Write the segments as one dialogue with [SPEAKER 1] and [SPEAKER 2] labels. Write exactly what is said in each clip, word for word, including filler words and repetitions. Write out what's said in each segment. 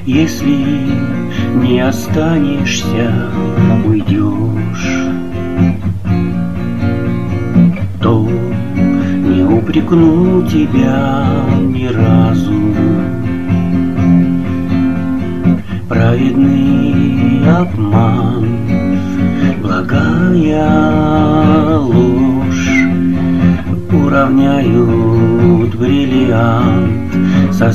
[SPEAKER 1] Если не останешься, уйдешь, то не упрекну тебя ни разу. Праведный обман, благая ложь уравняют бриллиант со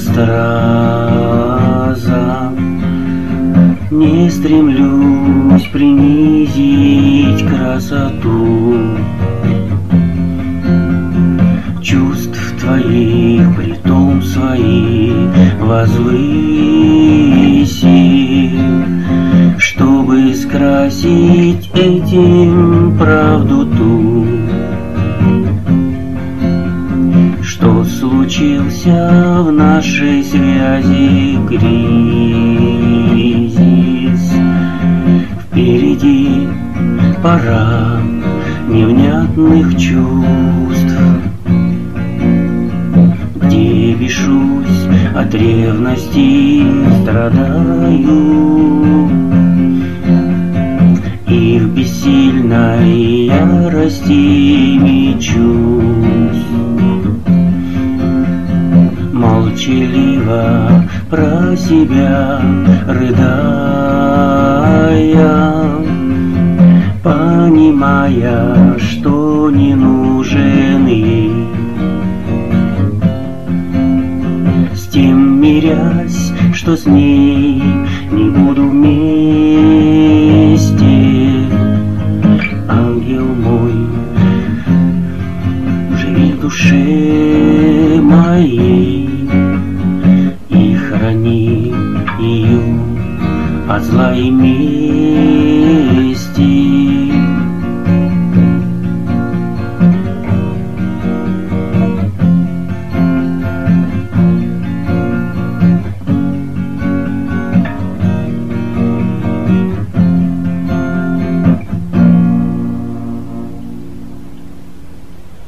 [SPEAKER 1] стразом. Не стремлюсь принизить красоту чувств твоих, притом свои возвысив, чтобы скрасить этим правду ту, что случился в нашей связи кризис. Впереди пора невнятных чувств, где бешусь от ревности, страдаю, и в бессильной ярости мечусь, молчаливо про себя рыдая, понимая, что не нужен ей, с тем мирясь, что с ней не буду вместе. Ангел мой, живи в душе моей и храни ее от зла и мести.